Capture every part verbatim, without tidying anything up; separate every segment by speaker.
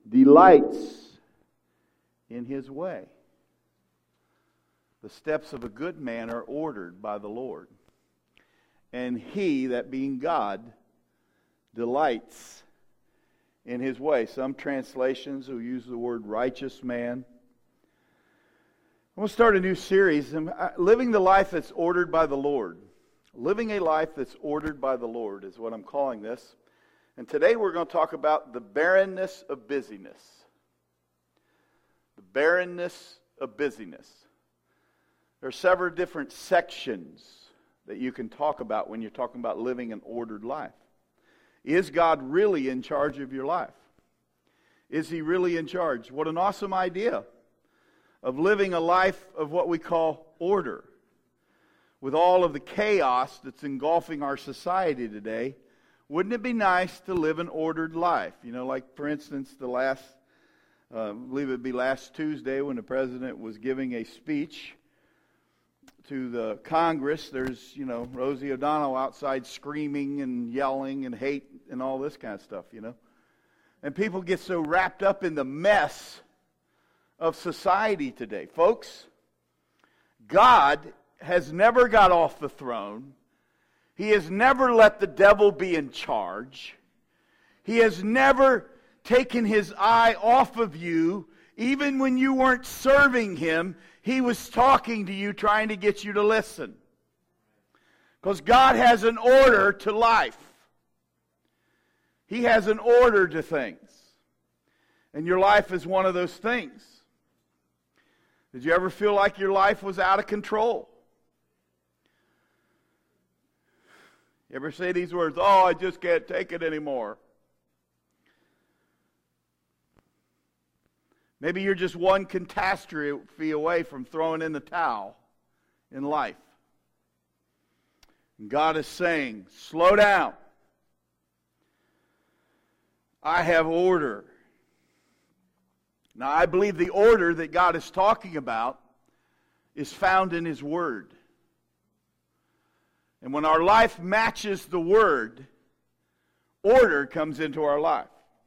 Speaker 1: delights in his way. The steps of a good man are ordered by the Lord. And he, that being God, delights in his way. Some translations will use the word righteous man. I'm going to start a new series, Living the Life That's Ordered by the Lord. Living a life that's ordered by the Lord is what I'm calling this. And today we're going to talk about the barrenness of busyness. The barrenness of busyness. There are several different sections that you can talk about when you're talking about living an ordered life. Is God really in charge of your life? Is He really in charge? What an awesome idea of living a life of what we call order. With all of the chaos that's engulfing our society today, wouldn't it be nice to live an ordered life? You know, like for instance, the last, uh, I believe it'd be last Tuesday when the president was giving a speech to the Congress. There's, you know, Rosie O'Donnell outside screaming and yelling and hate and all this kind of stuff, you know. And people get so wrapped up in the mess of society today. Folks, God has never got off the throne. He has never let the devil be in charge. He has never taken his eye off of you. Even when you weren't serving him, he was talking to you, trying to get you to listen. Because God has an order to life. He has an order to things. And your life is one of those things. Did you ever feel like your life was out of control? You ever say these words, "Oh, I just can't take it anymore"? Maybe you're just one catastrophe away from throwing in the towel in life. And God is saying, slow down. I have order. Now, I believe the order that God is talking about is found in His Word. And when our life matches the Word, order comes into our life.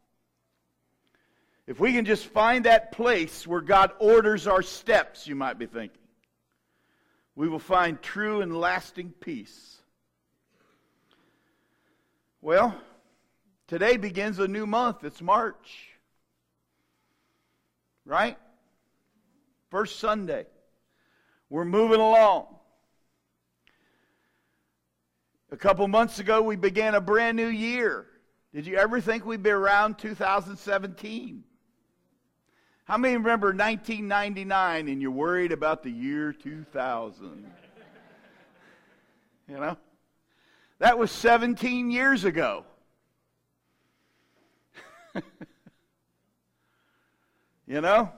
Speaker 1: If we can just find that place where God orders our steps, you might be thinking, we will find true and lasting peace. Well, today begins a new month. It's March. Right? First Sunday. We're moving along. A couple months ago, we began a brand new year. Did you ever think we'd be around two thousand seventeen? How many remember nineteen ninety-nine and you're worried about the year two thousand? You know? That was seventeen years ago. You know?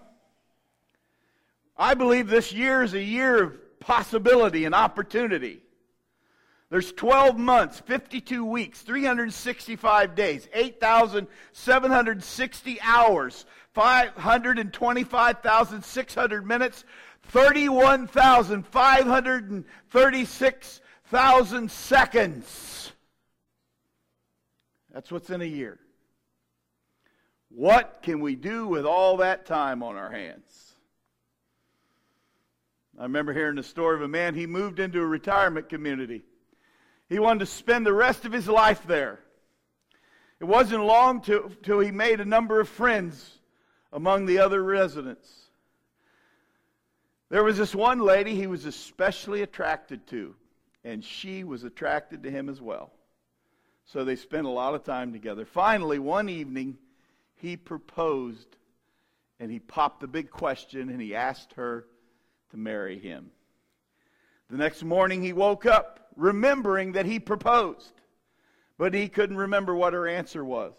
Speaker 1: I believe this year is a year of possibility and opportunity. There's twelve months, fifty-two weeks, three hundred sixty-five days, eight thousand seven hundred sixty hours, five hundred twenty-five thousand six hundred minutes, thirty-one thousand five hundred thirty-six thousand seconds. That's what's in a year. What can we do with all that time on our hands? I remember hearing the story of a man, he moved into a retirement community. He wanted to spend the rest of his life there. It wasn't long till, till he made a number of friends among the other residents. There was this one lady he was especially attracted to, and she was attracted to him as well. So they spent a lot of time together. Finally, one evening, he proposed, and he popped the big question, and he asked her to marry him. The next morning, he woke up remembering that he proposed, but he couldn't remember what her answer was.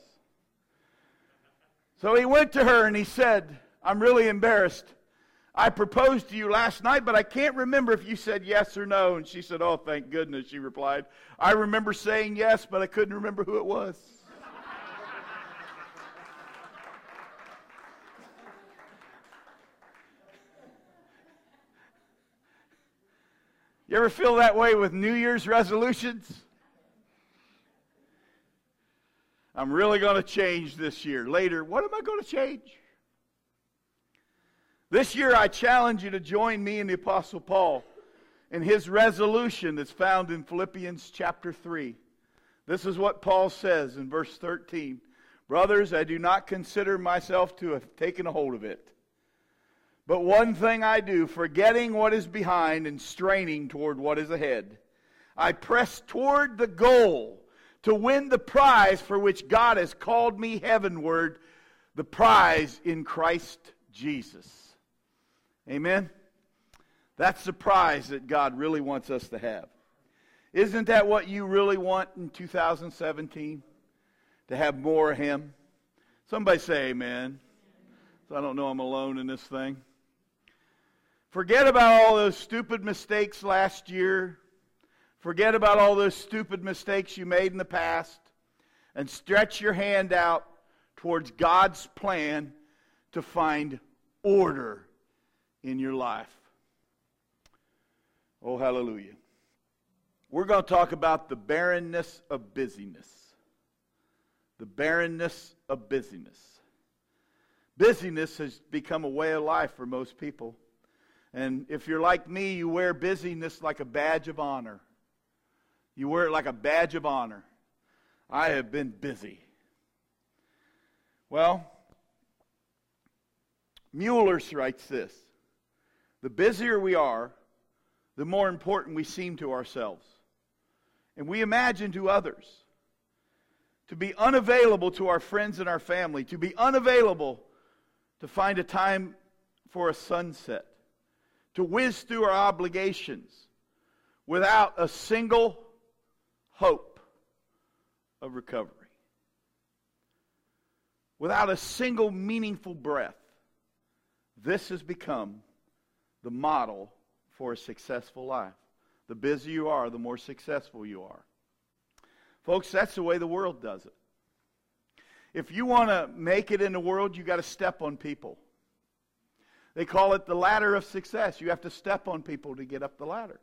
Speaker 1: So he went to her and he said, "I'm really embarrassed. I proposed to you last night, but I can't remember if you said yes or no." And she said, "Oh, thank goodness," she replied. "I remember saying yes, but I couldn't remember who it was." You ever feel that way with New Year's resolutions? I'm really going to change this year. Later, what am I going to change? This year, I challenge you to join me and the Apostle Paul in his resolution that's found in Philippians chapter three. This is what Paul says in verse thirteen. Brothers, I do not consider myself to have taken a hold of it. But one thing I do, forgetting what is behind and straining toward what is ahead, I press toward the goal to win the prize for which God has called me heavenward, the prize in Christ Jesus. Amen? That's the prize that God really wants us to have. Isn't that what you really want in two thousand seventeen? To have more of Him? Somebody say amen. So I don't know I'm alone in this thing. Forget about all those stupid mistakes last year. Forget about all those stupid mistakes you made in the past. And stretch your hand out towards God's plan to find order in your life. Oh, hallelujah. We're going to talk about the barrenness of busyness. The barrenness of busyness. Busyness has become a way of life for most people. And if you're like me, you wear busyness like a badge of honor. You wear it like a badge of honor. I have been busy. Well, Mueller writes this. The busier we are, the more important we seem to ourselves. And we imagine to others. To be unavailable to our friends and our family. To be unavailable to find a time for a sunset. To whiz through our obligations without a single hope of recovery. Without a single meaningful breath. This has become the model for a successful life. The busier you are, the more successful you are. Folks, that's the way the world does it. If you want to make it in the world, you got to step on people. They call it the ladder of success. You have to step on people to get up the ladder.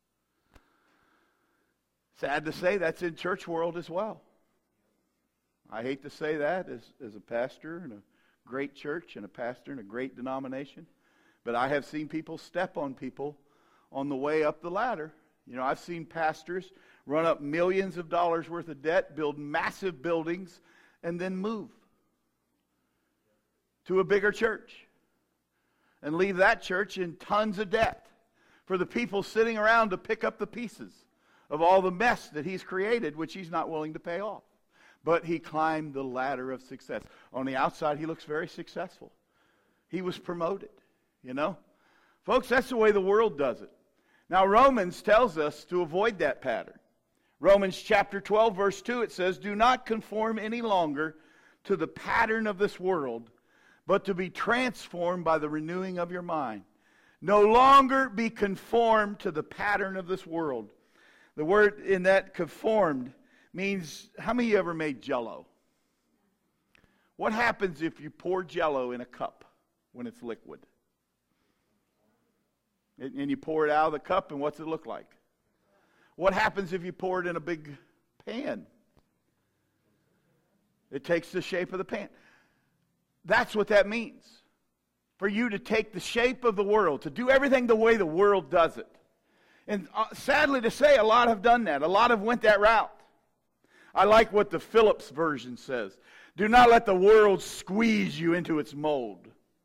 Speaker 1: Sad to say, that's in church world as well. I hate to say that as, as a pastor in a great church and a pastor in a great denomination. But I have seen people step on people on the way up the ladder. You know, I've seen pastors run up millions of dollars worth of debt, build massive buildings, and then move to a bigger church. And leave that church in tons of debt for the people sitting around to pick up the pieces of all the mess that he's created, which he's not willing to pay off. But he climbed the ladder of success. On the outside, he looks very successful. He was promoted. You know? Folks, that's the way the world does it. Now, Romans tells us to avoid that pattern. Romans chapter twelve, verse two, it says, do not conform any longer to the pattern of this world, but to be transformed by the renewing of your mind. No longer be conformed to the pattern of this world. The word in that conformed means, how many of you ever made Jell-O? What happens if you pour Jell-O in a cup when it's liquid? And you pour it out of the cup, and what's it look like? What happens if you pour it in a big pan? It takes the shape of the pan. That's what that means. For you to take the shape of the world, to do everything the way the world does it. And uh, sadly to say, a lot have done that. A lot have went that route. I like what the Phillips version says. Do not let the world squeeze you into its mold.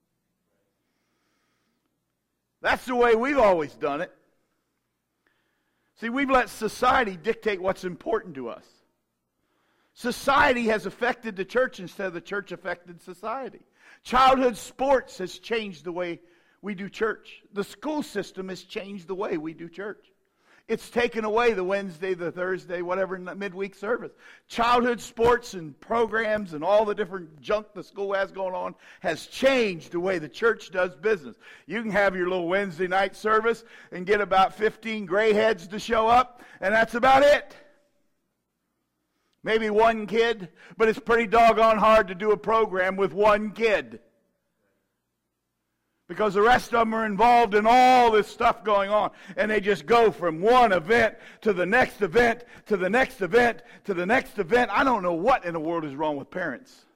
Speaker 1: That's the way we've always done it. See, we've let society dictate what's important to us. Society has affected the church instead of the church affected society. Childhood sports has changed the way we do church. The school system has changed the way we do church. It's taken away the Wednesday, the Thursday, whatever midweek service. Childhood sports and programs and all the different junk the school has going on has changed the way the church does business. You can have your little Wednesday night service and get about fifteen gray heads to show up, and that's about it. Maybe one kid, but it's pretty doggone hard to do a program with one kid. Because the rest of them are involved in all this stuff going on. And they just go from one event to the next event, to the next event, to the next event. I don't know what in the world is wrong with parents.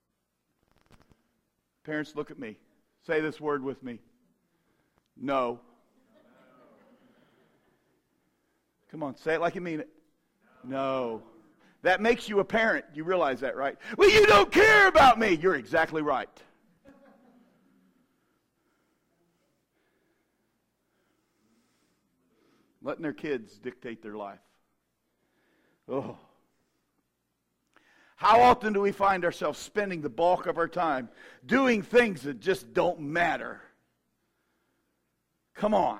Speaker 1: Parents, look at me. Say this word with me. No. Come on, say it like you mean it. No. That makes you a parent. You realize that, right? Well, you don't care about me. You're exactly right. Letting their kids dictate their life. Oh. How often do we find ourselves spending the bulk of our time doing things that just don't matter? Come on.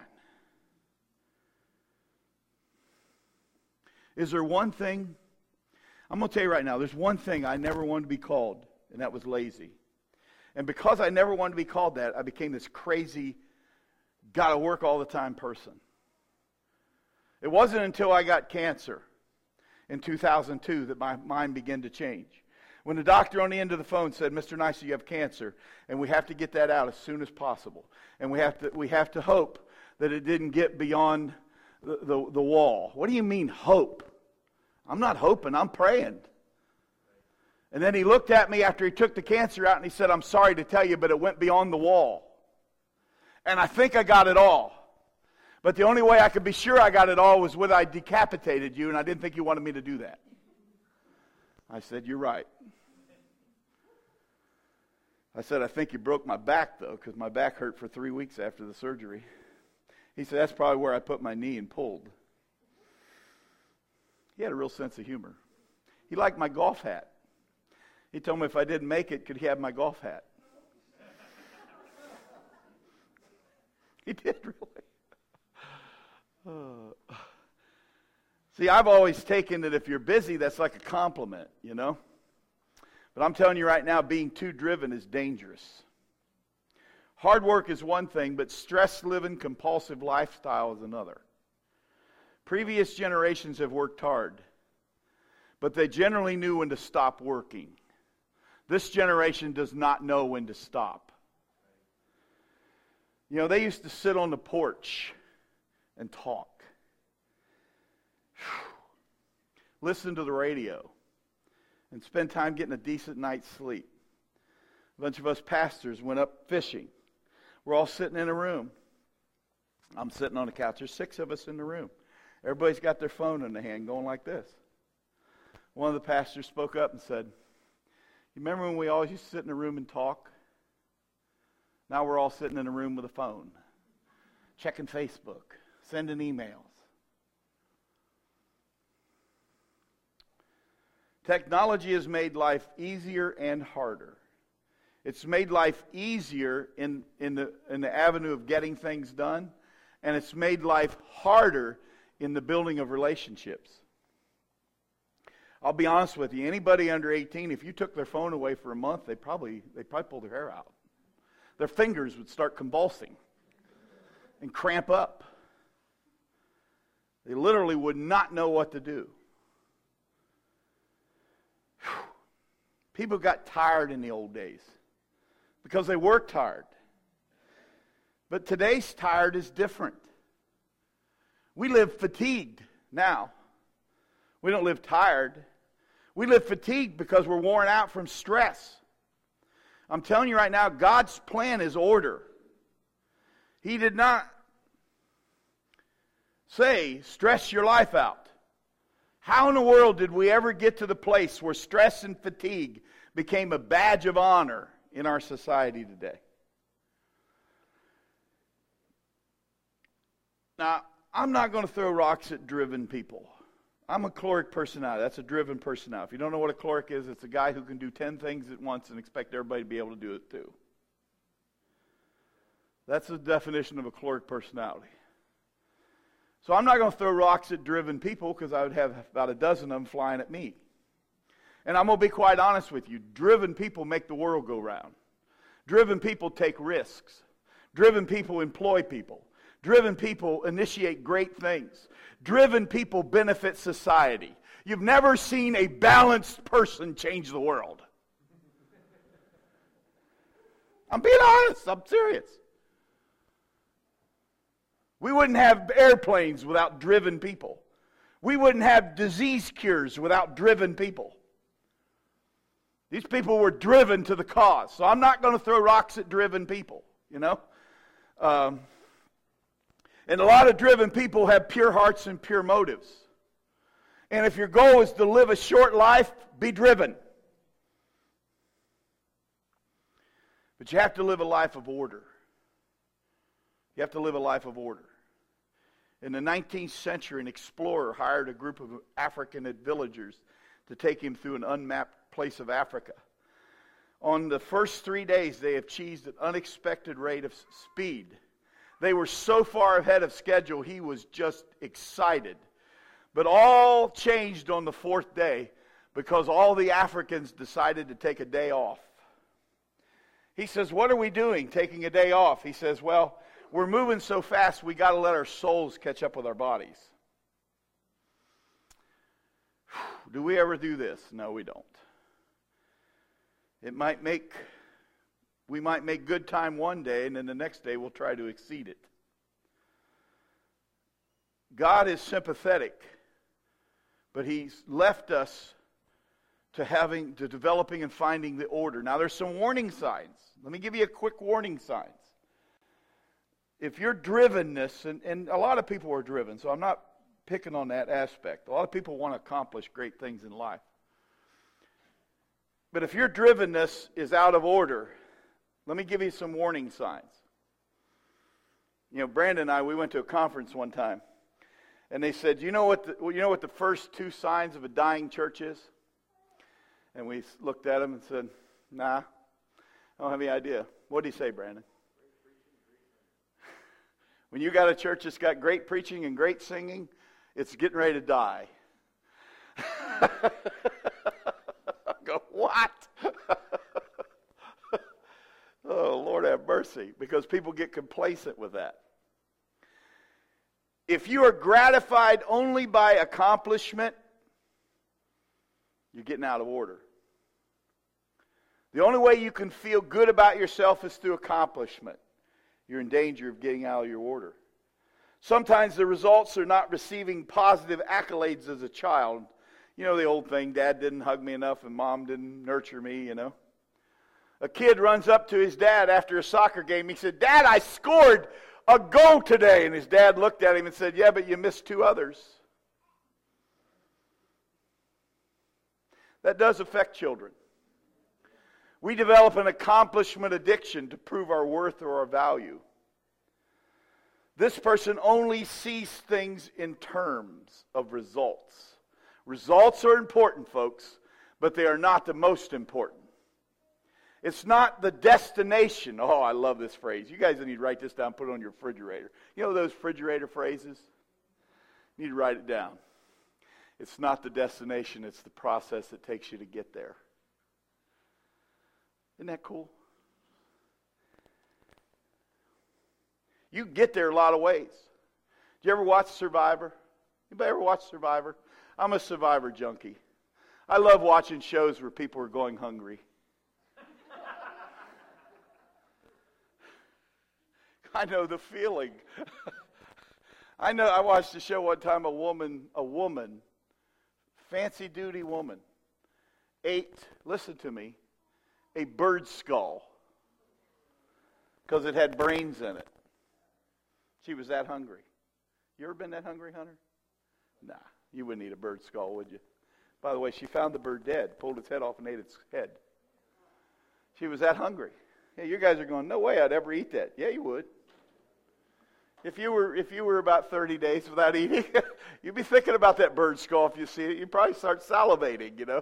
Speaker 1: Is there one thing? I'm going to tell you right now, there's one thing I never wanted to be called, and that was lazy. And because I never wanted to be called that, I became this crazy, gotta work all the time person. It wasn't until I got cancer in two thousand two that my mind began to change. When the doctor on the end of the phone said, Mister Nice, you have cancer, and we have to get that out as soon as possible. And we have to we have to hope that it didn't get beyond the, the, the wall. What do you mean, hope? I'm not hoping, I'm praying. And then he looked at me after he took the cancer out and he said, I'm sorry to tell you, but it went beyond the wall. And I think I got it all. But the only way I could be sure I got it all was when I decapitated you, and I didn't think you wanted me to do that. I said, you're right. I said, I think you broke my back, though, because my back hurt for three weeks after the surgery. He said, that's probably where I put my knee and pulled. He had a real sense of humor. He liked my golf hat. He told me if I didn't make it, could he have my golf hat? He did, really. Uh, see, I've always taken that if you're busy, that's like a compliment, you know? But I'm telling you right now, being too driven is dangerous. Hard work is one thing, but stress-living, compulsive lifestyle is another. Previous generations have worked hard, but they generally knew when to stop working. This generation does not know when to stop. You know, they used to sit on the porch and talk. Whew. Listen to the radio and spend time getting a decent night's sleep. A bunch of us pastors went up fishing. We're all sitting in a room. I'm sitting on the couch. There's six of us in the room. Everybody's got their phone in the hand going like this. One of the pastors spoke up and said, you remember when we always used to sit in a room and talk? Now we're all sitting in a room with a phone, checking Facebook, sending emails. Technology has made life easier and harder. It's made life easier in, in, the, in the avenue of getting things done, and it's made life harder in the building of relationships. I'll be honest with you, anybody under eighteen, if you took their phone away for a month, they probably they probably pull their hair out. Their fingers would start convulsing and cramp up. They literally would not know what to do. Whew. People got tired in the old days because they worked hard. But today's tired is different. We live fatigued now. We don't live tired. We live fatigued because we're worn out from stress. I'm telling you right now, God's plan is order. He did not say, stress your life out. How in the world did we ever get to the place where stress and fatigue became a badge of honor in our society today? Now, I'm not going to throw rocks at driven people. I'm a choleric personality. That's a driven personality. If you don't know what a choleric is, it's a guy who can do ten things at once and expect everybody to be able to do it too. That's the definition of a choleric personality. So I'm not going to throw rocks at driven people because I would have about a dozen of them flying at me. And I'm going to be quite honest with you. Driven people make the world go round. Driven people take risks. Driven people employ people. Driven people initiate great things. Driven people benefit society. You've never seen a balanced person change the world. I'm being honest. I'm serious. We wouldn't have airplanes without driven people. We wouldn't have disease cures without driven people. These people were driven to the cause. So I'm not going to throw rocks at driven people, you know. Um, and a lot of driven people have pure hearts and pure motives. And if your goal is to live a short life, be driven. But you have to live a life of order. You have to live a life of order. In the nineteenth century, an explorer hired a group of African villagers to take him through an unmapped place of Africa. On the first three days, they achieved an unexpected rate of speed. They were so far ahead of schedule, he was just excited. But all changed on the fourth day because all the Africans decided to take a day off. He says, "What are we doing, taking a day off?" He says, "Well, we're moving so fast, we got to let our souls catch up with our bodies." Do we ever do this? No, we don't. It might make, we might make good time one day, and then the next day we'll try to exceed it. God is sympathetic, but He's left us to having, to developing and finding the order. Now, there's some warning signs. Let me give you a quick warning signs. If your drivenness, and, and a lot of people are driven, so I'm not picking on that aspect. A lot of people want to accomplish great things in life. But if your drivenness is out of order, let me give you some warning signs. You know, Brandon and I, we went to a conference one time, and they said, you know what the, you know what the first two signs of a dying church is? And we looked at them and said, nah, I don't have any idea. What did he say, Brandon? When you got a church that's got great preaching and great singing, it's getting ready to die. I go, what? Oh, Lord have mercy, because people get complacent with that. If you are gratified only by accomplishment, you're getting out of order. The only way you can feel good about yourself is through accomplishment. You're in danger of getting out of your order. Sometimes the results are not receiving positive accolades as a child. You know the old thing, Dad didn't hug me enough and Mom didn't nurture me, you know. A kid runs up to his dad after a soccer game. He said, "Dad, I scored a goal today." And his dad looked at him and said, "Yeah, but you missed two others." That does affect children. We develop an accomplishment addiction to prove our worth or our value. This person only sees things in terms of results. Results are important, folks, but they are not the most important. It's not the destination. Oh, I love this phrase. You guys need to write this down, put it on your refrigerator. You know those refrigerator phrases? You need to write it down. It's not the destination, it's the process that takes you to get there. Isn't that cool? You get there a lot of ways. Did you ever watch Survivor? Anybody ever watch Survivor? I'm a Survivor junkie. I love watching shows where people are going hungry. I know the feeling. I know. I watched a show one time. A woman, a woman, fancy duty woman, ate. Listen to me. A bird skull because it had brains in it. She was that hungry. You ever been that hungry, Hunter? Nah, you wouldn't eat a bird skull, would you? By the way, she found the bird dead, pulled its head off and ate its head. She was that hungry. Yeah, you guys are going, no way I'd ever eat that. Yeah, you would. If you were if you were about thirty days without eating, you'd be thinking about that bird skull if you see it. You'd probably start salivating, you know.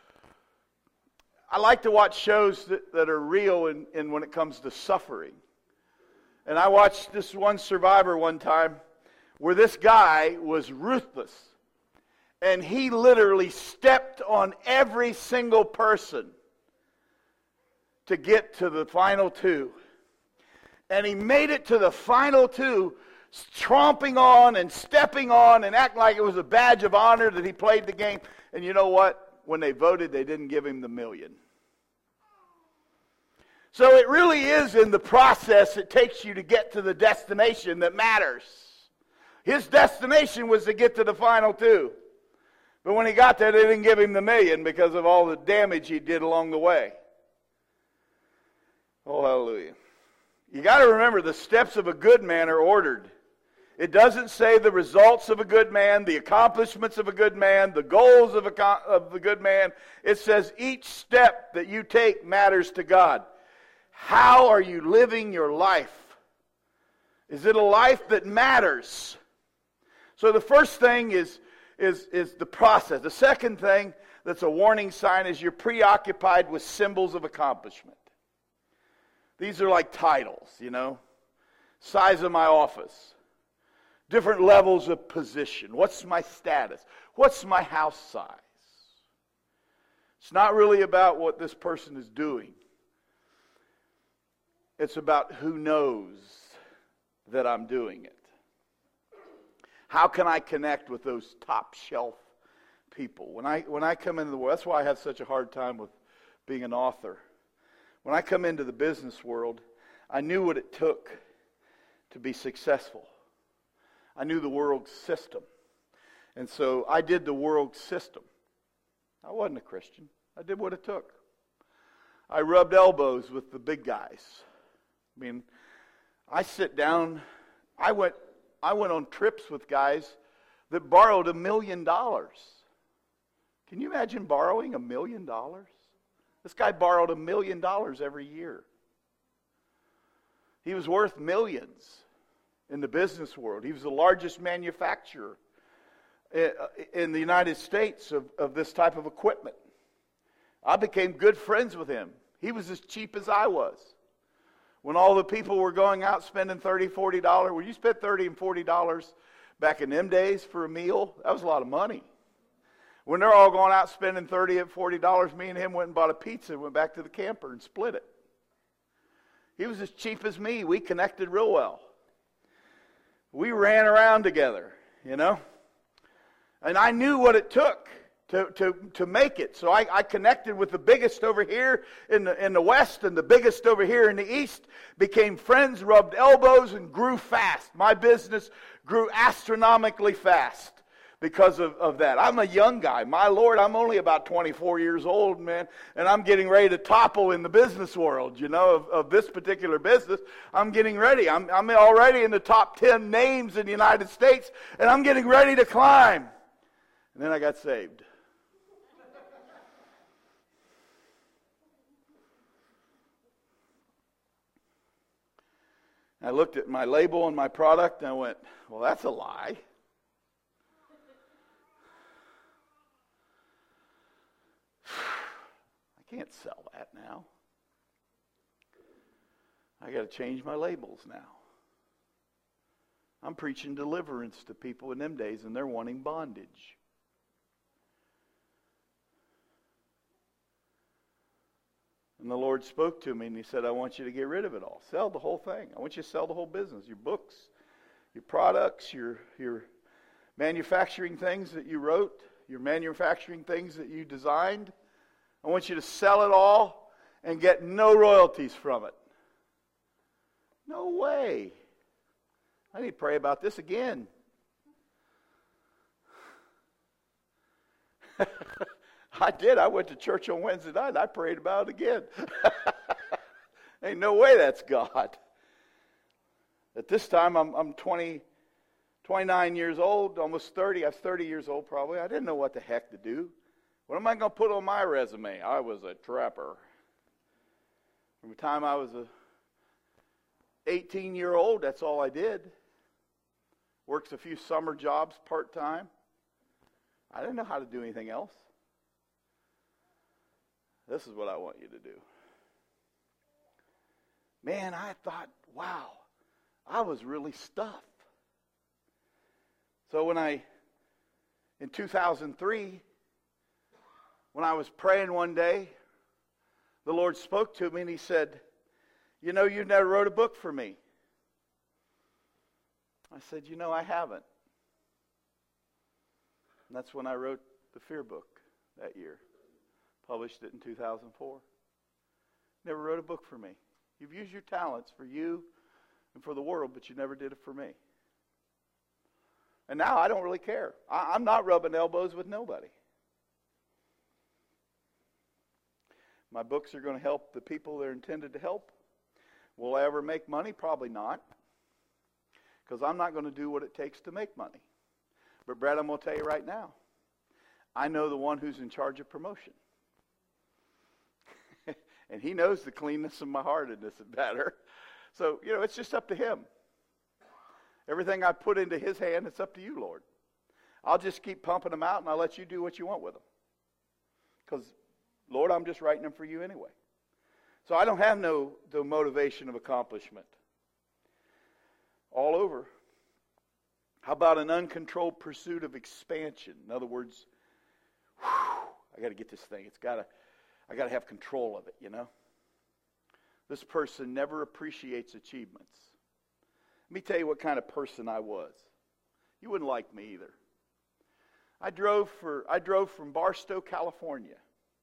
Speaker 1: I like to watch shows that, that are real in, in when it comes to suffering. And I watched this one Survivor one time where this guy was ruthless. And he literally stepped on every single person to get to the final two. And he made it to the final two, tromping on and stepping on and acting like it was a badge of honor that he played the game. And you know what? When they voted, they didn't give him the million. So it really is in the process it takes you to get to the destination that matters. His destination was to get to the final two. But when he got there, they didn't give him the million because of all the damage he did along the way. Oh, hallelujah. You got to remember, the steps of a good man are ordered. It doesn't say the results of a good man, the accomplishments of a good man, the goals of, a, of the good man. It says each step that you take matters to God. How are you living your life? Is it a life that matters? So the first thing is, is, is the process. The second thing that's a warning sign is you're preoccupied with symbols of accomplishment. These are like titles, you know. Size of my office. Different levels of position. What's my status? What's my house size? It's not really about what this person is doing. It's about who knows that I'm doing it. How can I connect with those top shelf people? When I when I come into the world, that's why I have such a hard time with being an author. When I come into the business world, I knew what it took to be successful. I knew the world system. And so I did the world system. I wasn't a Christian. I did what it took. I rubbed elbows with the big guys. I mean, I sit down, I went I went on trips with guys that borrowed a million dollars. Can you imagine borrowing a million dollars? This guy borrowed a million dollars every year. He was worth millions in the business world. He was the largest manufacturer in the United States of, of this type of equipment. I became good friends with him. He was as cheap as I was. When all the people were going out spending thirty dollars, forty dollars, when you spent thirty dollars and forty dollars back in them days for a meal, that was a lot of money. When they're all going out spending thirty dollars and forty dollars, me and him went and bought a pizza and went back to the camper and split it. He was as cheap as me. We connected real well. We ran around together, you know. And I knew what it took to, to, to make it. So I, I connected with the biggest over here in the, in the West and the biggest over here in the East, became friends, rubbed elbows, and grew fast. My business grew astronomically fast because of, of that. I'm a young guy. My Lord, I'm only about twenty-four years old, man, and I'm getting ready to topple in the business world, you know, of, of this particular business. I'm getting ready. I'm, I'm already in the top ten names in the United States, and I'm getting ready to climb. And then I got saved. I looked at my label on my product, and I went, well, that's a lie. I can't sell that now. I got to change my labels now. I'm preaching deliverance to people in them days, and they're wanting bondage. And the Lord spoke to me, and He said, I want you to get rid of it all. Sell the whole thing. I want you to sell the whole business, your books, your products, your, your manufacturing things that you wrote, your manufacturing things that you designed. I want you to sell it all and get no royalties from it. No way. I need to pray about this again. I did. I went to church on Wednesday night and I prayed about it again. Ain't no way that's God. At this time, I'm, I'm twenty, twenty-nine years old, almost thirty. I was thirty years old probably. I didn't know what the heck to do. What am I going to put on my resume? I was a trapper. From the time I was a eighteen-year-old, that's all I did. Worked a few summer jobs part-time. I didn't know how to do anything else. This is what I want you to do. Man, I thought, wow, I was really stuffed. So when I, in two thousand three, when I was praying one day, the Lord spoke to me and He said, you know, you never wrote a book for me. I said, you know, I haven't. And that's when I wrote the Fear book that year. Published it in two thousand four. Never wrote a book for me. You've used your talents for you and for the world, but you never did it for me. And now I don't really care. I, I'm not rubbing elbows with nobody. My books are going to help the people they're intended to help. Will I ever make money? Probably not. Because I'm not going to do what it takes to make money. But Brad, I'm going to tell you right now, I know the one who's in charge of promotion. And he knows the cleanness of my heart in this matter. So, you know, it's just up to him. Everything I put into his hand, it's up to you, Lord. I'll just keep pumping them out, and I'll let you do what you want with them. Because, Lord, I'm just writing them for you anyway. So I don't have no, no motivation of accomplishment. All over. How about an uncontrolled pursuit of expansion? In other words, whew, I got to get this thing. It's got to, I got to have control of it, you know. This person never appreciates achievements. Let me tell you what kind of person I was. You wouldn't like me either. I drove for I drove from Barstow, California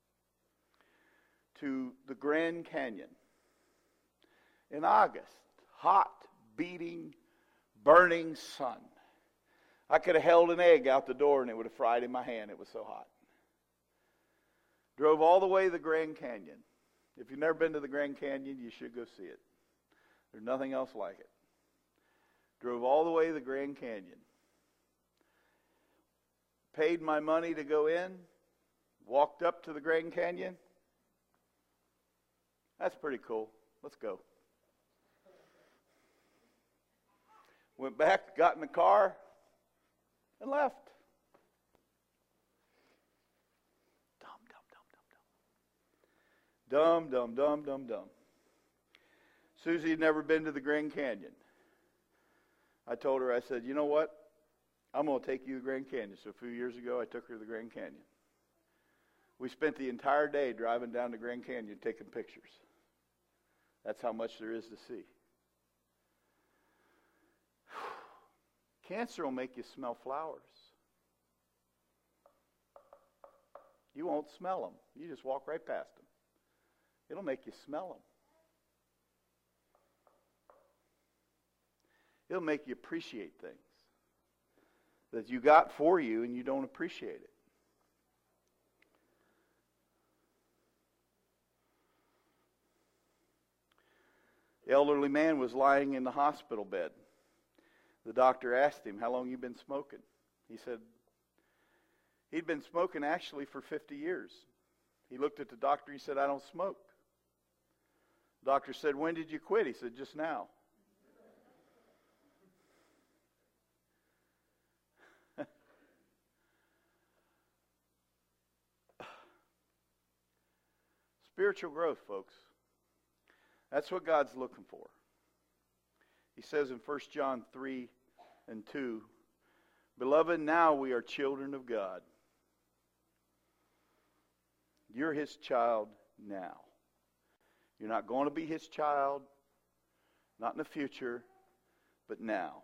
Speaker 1: to the Grand Canyon in August. Hot, beating, burning sun. I could have held an egg out the door and it would have fried in my hand. It was so hot. Drove all the way to the Grand Canyon. If you've never been to the Grand Canyon, you should go see it. There's nothing else like it. Drove all the way to the Grand Canyon. Paid my money to go in. Walked up to the Grand Canyon. That's pretty cool. Let's go. Went back, got in the car, and left. Dumb, dumb, dumb, dumb. Dumb, dumb, dumb, dumb, dumb. Susie had never been to the Grand Canyon. I told her, I said, you know what? I'm going to take you to the Grand Canyon. So a few years ago, I took her to the Grand Canyon. We spent the entire day driving down the Grand Canyon taking pictures. That's how much there is to see. Cancer will make you smell flowers. You won't smell them. You just walk right past them. It'll make you smell them. It'll make you appreciate things that you got for you and you don't appreciate it. The elderly man was lying in the hospital bed. The doctor asked him, how long you been smoking? He said, he'd been smoking actually for fifty years. He looked at the doctor, he said, I don't smoke. The doctor said, when did you quit? He said, just now. Spiritual growth, folks. That's what God's looking for. He says in First John three and two, Beloved, now we are children of God. You're His child now. You're not going to be His child, not in the future, but now.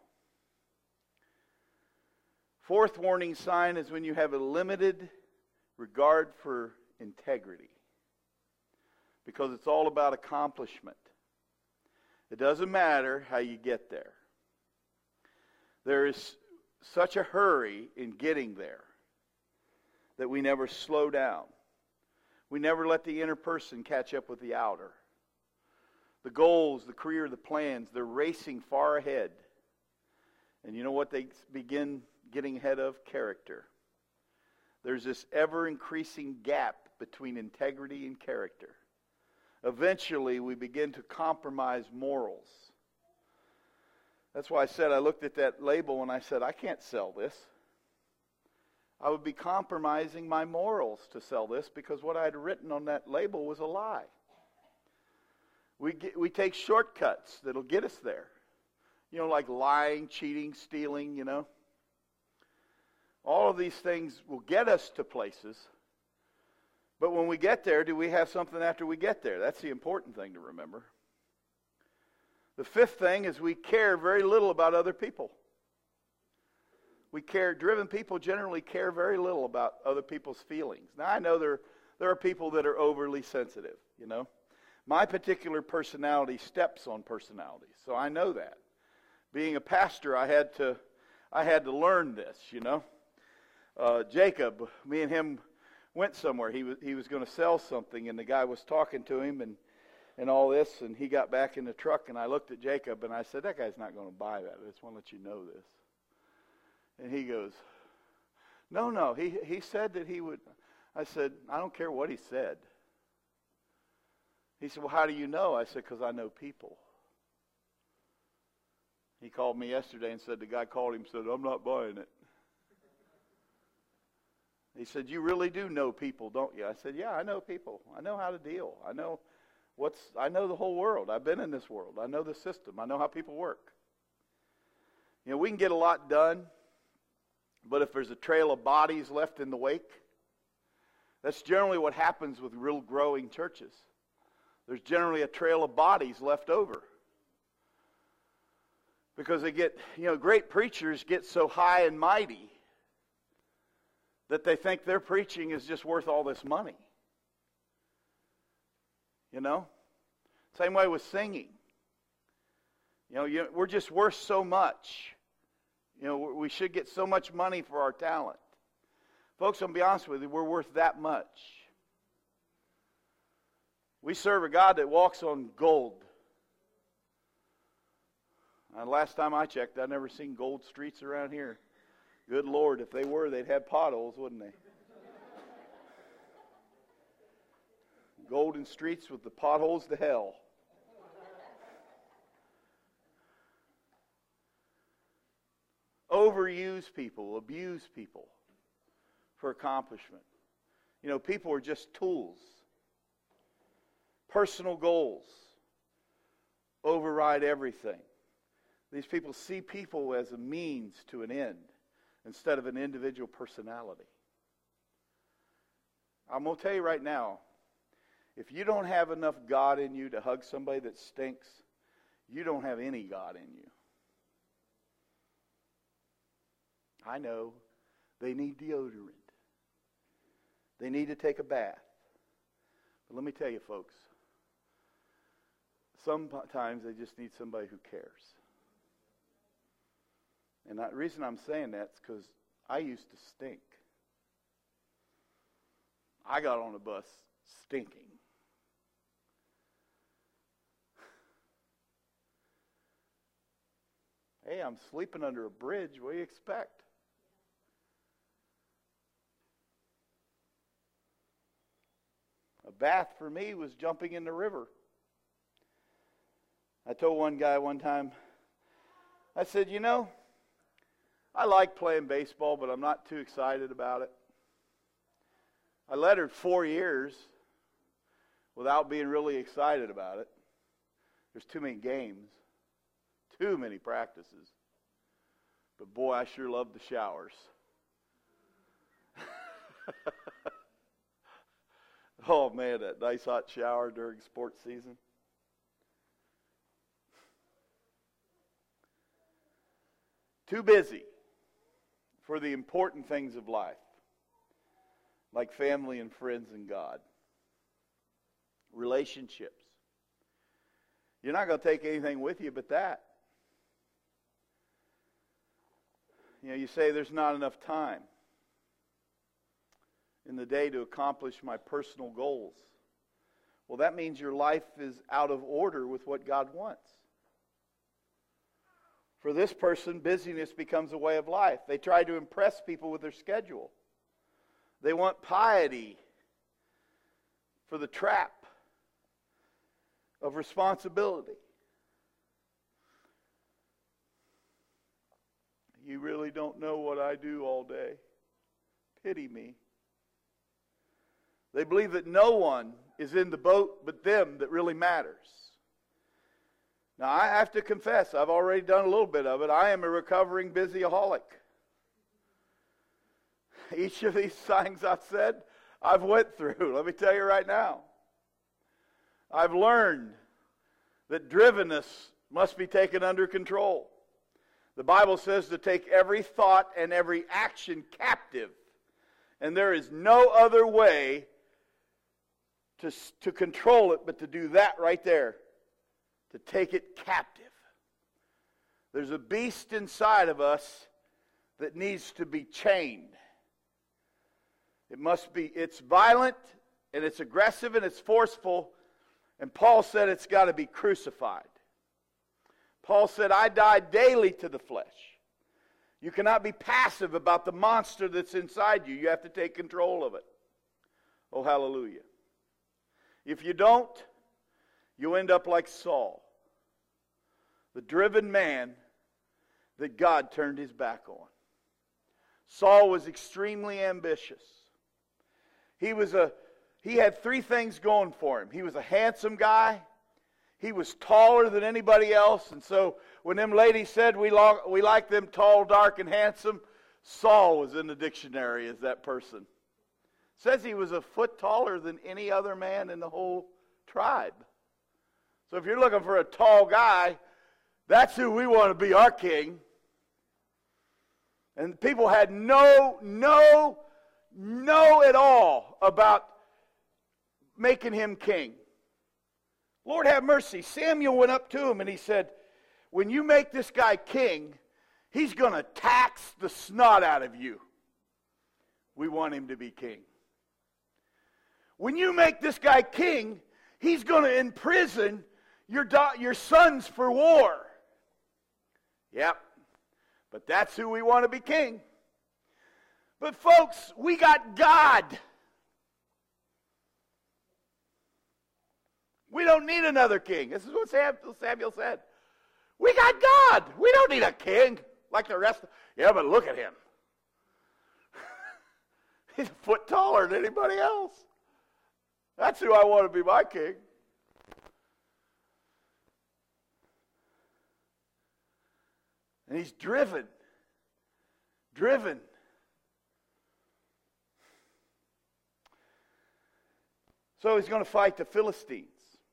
Speaker 1: Fourth warning sign is when you have a limited regard for integrity. Because it's all about accomplishment. It doesn't matter how you get there. There is such a hurry in getting there that we never slow down. We never let the inner person catch up with the outer. The goals, the career, the plans, they're racing far ahead. And you know what they begin getting ahead of? Character. There's this ever-increasing gap between integrity and character. Eventually, we begin to compromise morals. That's why I said, I looked at that label and I said, I can't sell this. I would be compromising my morals to sell this because what I had written on that label was a lie. We get, we take shortcuts that'll get us there. You know, like lying, cheating, stealing, you know. All of these things will get us to places. But when we get there, do we have something after we get there? That's the important thing to remember. The fifth thing is we care very little about other people. We care, driven people generally care very little about other people's feelings. Now, I know there, there are people that are overly sensitive, you know. My particular personality steps on personalities, so I know that. Being a pastor, I had to, I had to learn this, you know. Uh, Jacob, me and him went somewhere. He was he was going to sell something, and the guy was talking to him, and and all this, and he got back in the truck, and I looked at Jacob, and I said, "That guy's not going to buy that. I just want to let you know this." And he goes, "No, no. He he said that he would." I said, "I don't care what he said." He said, "Well, how do you know?" I said, "Because I know people." He called me yesterday and said, the guy called him and said, "I'm not buying it." He said, "You really do know people, don't you?" I said, "Yeah, I know people. I know how to deal. I know what's, I know the whole world. I've been in this world. I know the system. I know how people work." You know, we can get a lot done, but if there's a trail of bodies left in the wake, that's generally what happens with real growing churches. There's generally a trail of bodies left over. Because they get, you know, great preachers get so high and mighty that they think their preaching is just worth all this money. You know? Same way with singing. You know, you, we're just worth so much. You know, we should get so much money for our talent. Folks, I'm going to be honest with you, we're worth that much. We serve a God that walks on gold. And last time I checked, I'd never seen gold streets around here. Good Lord, if they were, they'd have potholes, wouldn't they? Golden streets with the potholes to hell. Overuse people, abuse people for accomplishment. You know, people are just tools. Personal goals override everything. These people see people as a means to an end instead of an individual personality. I'm going to tell you right now, if you don't have enough God in you to hug somebody that stinks, you don't have any God in you. I know they need deodorant. They need to take a bath. But let me tell you, folks, sometimes they just need somebody who cares. And the reason I'm saying that is because I used to stink. I got on a bus stinking. Hey, I'm sleeping under a bridge. What do you expect? A bath for me was jumping in the river. I told one guy one time, I said, you know, I like playing baseball, but I'm not too excited about it. I lettered four years without being really excited about it. There's too many games, too many practices. But boy, I sure love the showers. Oh man, that nice hot shower during sports season. Too busy for the important things of life, like family and friends and God. Relationships. You're not going to take anything with you but that. You know, you say there's not enough time in the day to accomplish my personal goals. Well, that means your life is out of order with what God wants. For this person, busyness becomes a way of life. They try to impress people with their schedule. They want piety for the trap of responsibility. You really don't know what I do all day. Pity me. They believe that no one is in the boat but them that really matters. Now, I have to confess, I've already done a little bit of it. I am a recovering busyaholic. Each of these things I've said, I've went through. Let me tell you right now. I've learned that drivenness must be taken under control. The Bible says to take every thought and every action captive. And there is no other way to, to control it, but to do that right there, to take it captive. There's a beast inside of us that needs to be chained. It must be, it's violent, and it's aggressive, and it's forceful, and Paul said it's got to be crucified. Paul said, I die daily to the flesh. You cannot be passive about the monster that's inside you. You have to take control of it. Oh, hallelujah. If you don't, you end up like Saul, the driven man that God turned his back on. Saul was extremely ambitious. He was a he had three things going for him. He was a handsome guy. He was taller than anybody else, and so when them ladies said we lo- we like them tall, dark, and handsome, Saul was in the dictionary as that person. It says he was a foot taller than any other man in the whole tribe. So if you're looking for a tall guy, that's who we want to be our king. And people had no, no, no at all about making him king. Lord have mercy. Samuel went up to him and he said, when you make this guy king, he's going to tax the snot out of you. We want him to be king. When you make this guy king, he's going to imprison your, da- your sons for war. Yep. But that's who we want to be king. But folks, we got God. We don't need another king. This is what Samuel said. We got God. We don't need a king like the rest of Yeah, but look at him. He's a foot taller than anybody else. That's who I want to be my king. And he's driven. Driven. So he's going to fight the Philistines.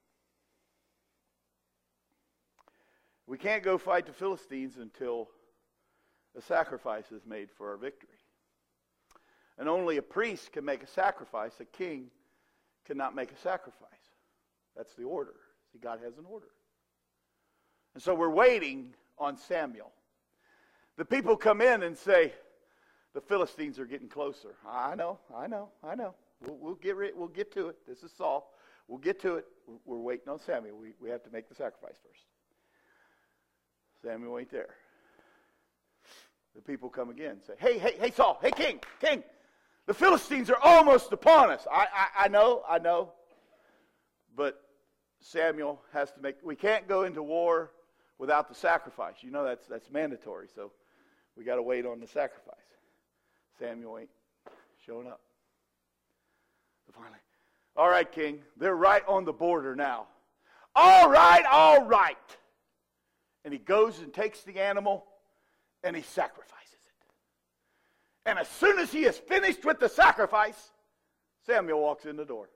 Speaker 1: We can't go fight the Philistines until a sacrifice is made for our victory. And only a priest can make a sacrifice. A king cannot make a sacrifice. That's the order. See, God has an order. And so we're waiting on Samuel. The people come in and say, the Philistines are getting closer. I know, I know, I know. We'll, we'll get rid, we'll get to it. This is Saul. We'll get to it. We're, we're waiting on Samuel. We, we have to make the sacrifice first. Samuel ain't there. The people come again and say, hey, hey, hey, Saul, hey, king, king, the Philistines are almost upon us. I, I, I know, I know. But Samuel has to make, we can't go into war without the sacrifice. You know that's that's mandatory, so we got to wait on the sacrifice. Samuel ain't showing up. So finally, all right, king, they're right on the border now. All right, all right. And he goes and takes the animal and he sacrifices it. And as soon as he is finished with the sacrifice, Samuel walks in the door.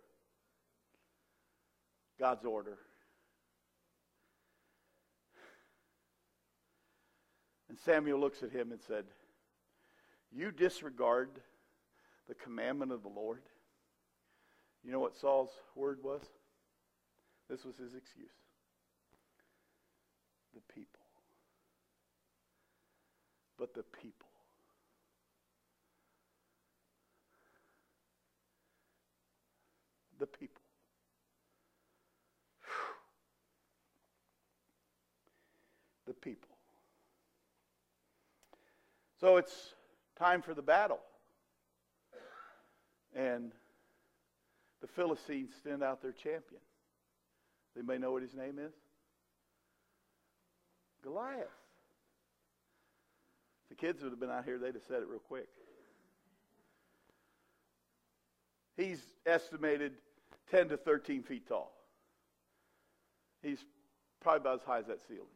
Speaker 1: God's order. And Samuel looks at him and said, you disregard the commandment of the Lord? You know what Saul's word was? This was his excuse. The people. But the people. The people. Whew. The people. So it's time for the battle. And the Philistines send out their champion. Anybody know what his name is? Goliath. If the kids would have been out here, they'd have said it real quick. He's estimated ten to thirteen feet tall. He's probably about as high as that ceiling.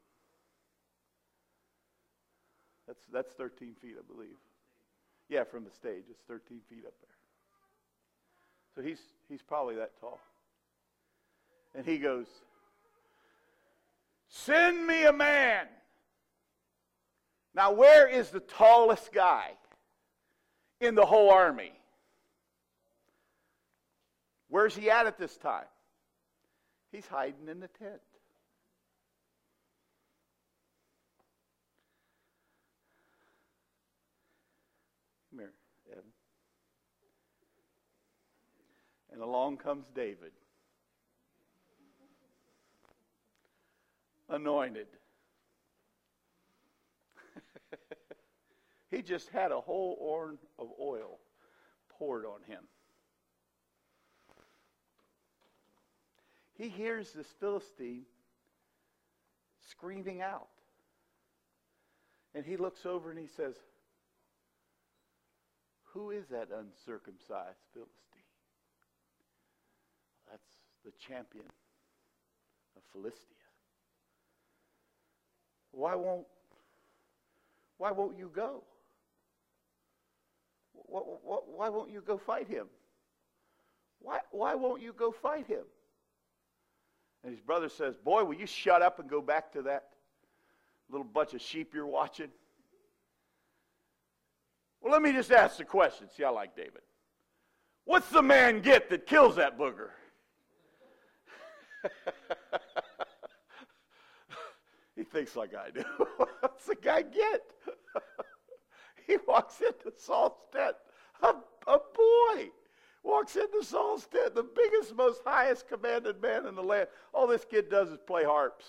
Speaker 1: That's that's thirteen feet, I believe. Yeah, from the stage, it's thirteen feet up there. So he's he's probably that tall. And he goes, send me a man. Now, where is the tallest guy in the whole army? Where's he at at this time? He's hiding in the tent. Come here, Evan. And along comes David. Anointed. He just had a whole horn of oil poured on him. He hears this Philistine screaming out. And he looks over and he says, who is that uncircumcised Philistine? That's the champion of Philistia. Why won't, why won't you go? Why, why, why won't you go fight him? Why, why won't you go fight him? And his brother says, boy, will you shut up and go back to that little bunch of sheep you're watching? Well, let me just ask the question. See, I like David. What's the man get that kills that booger? He thinks like I do. What's the guy get? He walks into Saul's tent. A, a boy walks into Saul's tent, the biggest, most highest commanded man in the land. All this kid does is play harps.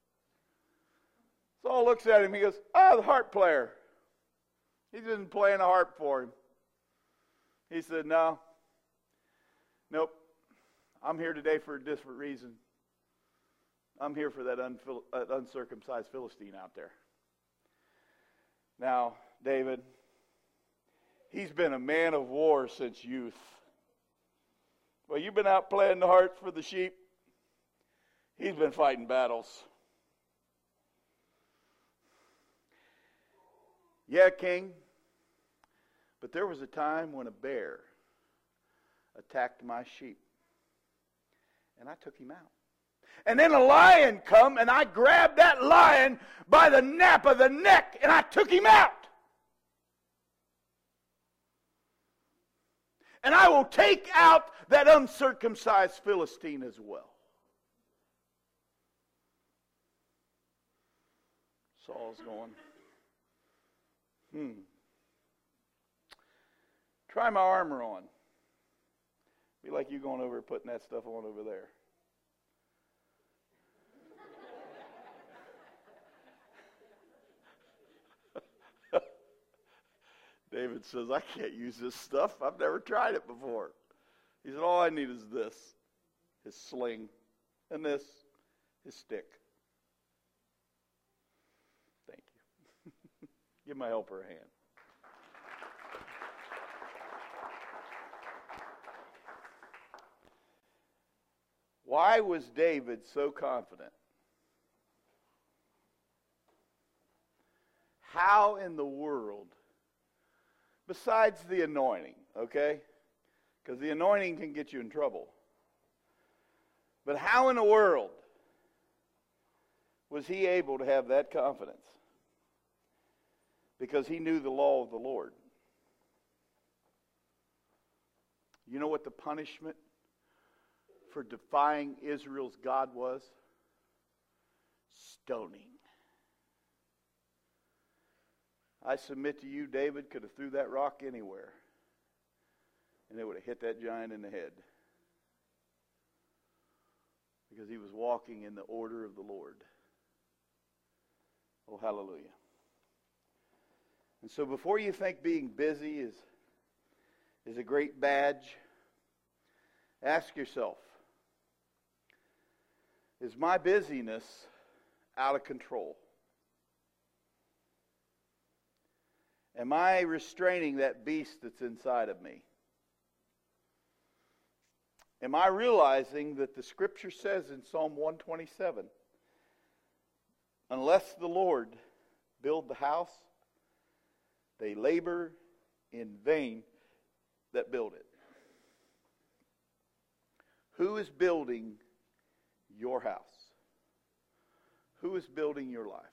Speaker 1: Saul looks at him. He goes, ah, the harp player. He's been playing a harp for him. He said, no. Nope. I'm here today for a different reason. I'm here for that unfil- uh, uncircumcised Philistine out there. Now, David, he's been a man of war since youth. Well, you've been out playing the harp for the sheep. He's been fighting battles. Yeah, king, but there was a time when a bear attacked my sheep, and I took him out. And then a lion come, and I grabbed that lion by the nape of the neck, and I took him out. And I will take out that uncircumcised Philistine as well. Saul's going, hmm. Try my armor on. Be like you going over putting that stuff on over there. David says, I can't use this stuff. I've never tried it before. He said, all I need is this, his sling, and this, his stick. Thank you. Give my helper a hand. Why was David so confident? How in the world, besides the anointing, okay? Because the anointing can get you in trouble. But how in the world was he able to have that confidence? Because he knew the law of the Lord. You know what the punishment for defying Israel's God was? Stoning. I submit to you, David could have threw that rock anywhere, and it would have hit that giant in the head. Because he was walking in the order of the Lord. Oh, hallelujah. And so before you think being busy is, is a great badge, ask yourself, is my busyness out of control? Am I restraining that beast that's inside of me? Am I realizing that the Scripture says in Psalm one twenty-seven, unless the Lord build the house, they labor in vain that build it. Who is building your house? Who is building your life?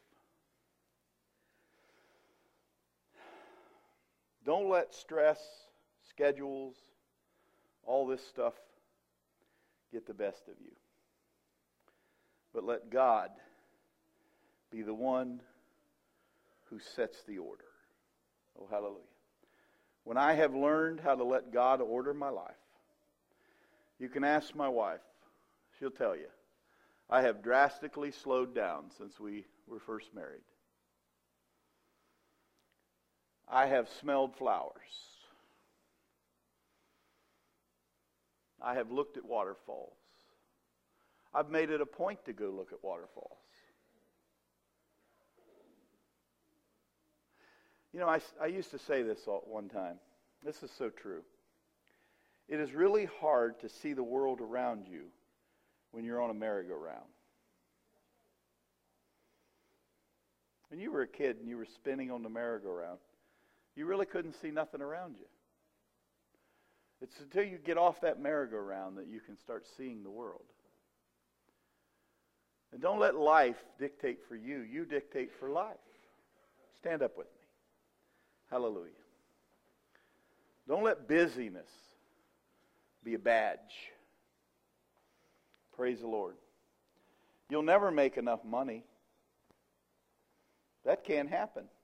Speaker 1: Don't let stress, schedules, all this stuff get the best of you. But let God be the one who sets the order. Oh, hallelujah. When I have learned how to let God order my life, you can ask my wife. She'll tell you. I have drastically slowed down since we were first married. I have smelled flowers. I have looked at waterfalls. I've made it a point to go look at waterfalls. You know, I, I used to say this all, one time. This is so true. It is really hard to see the world around you when you're on a merry-go-round. When you were a kid and you were spinning on the merry-go-round, you really couldn't see nothing around you. It's until you get off that merry-go-round that you can start seeing the world. And don't let life dictate for you. You dictate for life. Stand up with me. Hallelujah. Don't let busyness be a badge. Praise the Lord. You'll never make enough money. That can't happen.